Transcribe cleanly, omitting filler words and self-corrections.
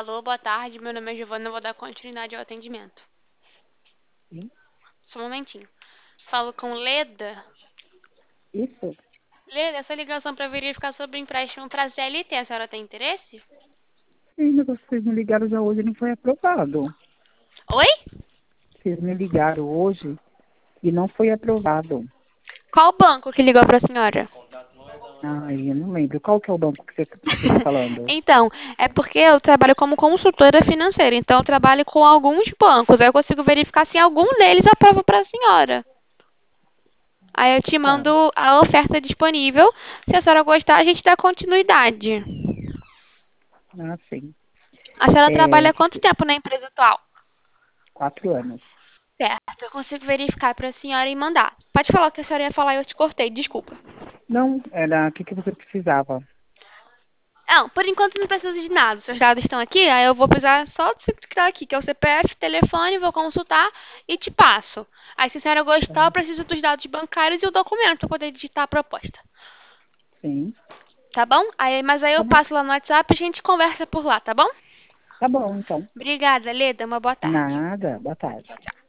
Alô, boa tarde. Meu nome é Giovana, eu vou dar continuidade ao atendimento. Sim, Só um momentinho. Falo com Leda. isso. Leda, essa ligação para verificar sobre empréstimo para CLT, a senhora tem interesse? Sim, mas vocês me ligaram já hoje e não foi aprovado. Oi? Vocês me ligaram hoje e não foi aprovado. Qual banco que ligou para a senhora? Ai, eu não lembro. Qual que é o banco que você está falando? Então, é porque eu trabalho como consultora financeira, então eu trabalho com alguns bancos. Aí eu consigo verificar se algum deles aprova para a senhora. Aí eu te Tá. mando a oferta disponível. Se a senhora gostar, a gente dá continuidade. Ah, sim. A senhora É, trabalha há quanto tempo na empresa atual? 4 anos. Certo, eu consigo verificar para a senhora e mandar. Pode falar o que a senhora ia falar e eu te cortei, desculpa. Não, era o que você precisava. Não, por enquanto não precisa de nada. Seus dados estão aqui, aí eu vou precisar só do que está aqui, que é o CPF, telefone, vou consultar e te passo. Aí se a senhora Tá. gostar, eu preciso dos dados bancários e o documento para poder digitar a proposta. Sim. Tá bom? Mas aí Tá eu bom. passo lá no WhatsApp e a gente conversa por lá, tá bom? Tá bom, então. Obrigada, Leda. Uma boa tarde. Nada. Boa Tchau, tarde. tchau.